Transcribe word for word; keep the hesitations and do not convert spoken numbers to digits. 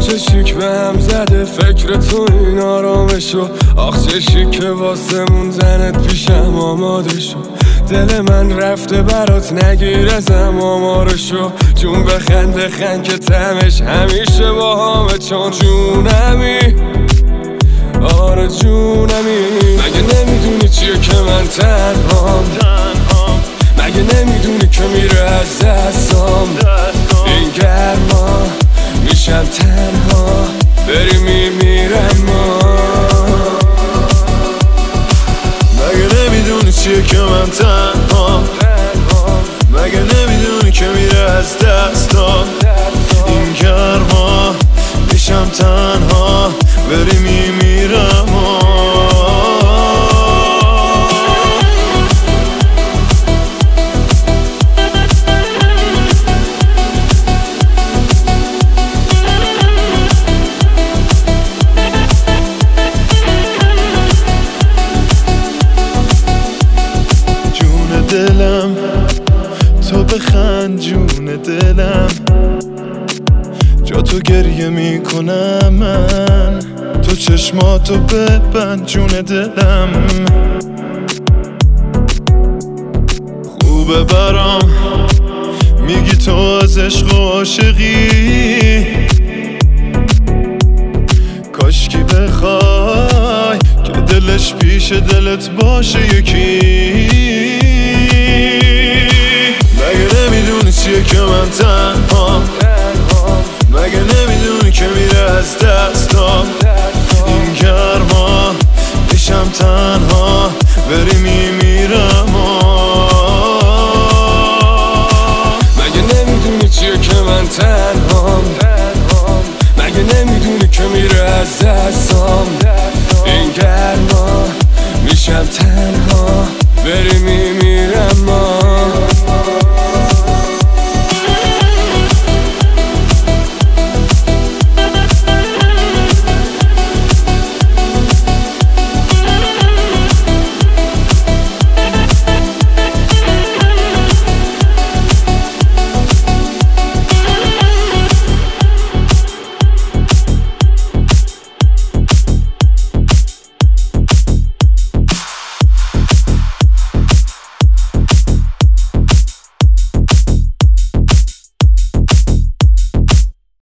چه شیک به هم زده فکر تو این آرامشو. آخ چه شیک واسه موندنت پیشم آماده شو. دل من رفته برات نگیر ازم آمارشو. جون بخند خند که تمش همیشه با همه چون جونمی. آره جونمی. مگه نمیدونی چیه که من تنهام؟ مگه نمیدونی که میره از دستام این گرما؟ میشم تنها بری میمیرم ما. مگه نمیدونی چیه که من تنهام؟ مگه نمیدونی که میره از دستام این گرما؟ میشم تنها بری میمیرم ما. دلم تو بخند جون دلم، جا تو گریه میکنم من. تو چشماتو ببند جون دلم. خوبه برام میگی تو از عشق و عاشقی. کاشکی بخوای که دلش پیش دلت باشه یکی. مگه نمیدونی چیه که من تنهام؟ مگه نمیدونی که میره از دستام این گرما؟ میشم تنها بری میمیرم. مگه نمیدونی چیه که من تنهام؟ مگه نمیدونی که میره از دستام این گرما؟ میشم تنها بری میمیرم.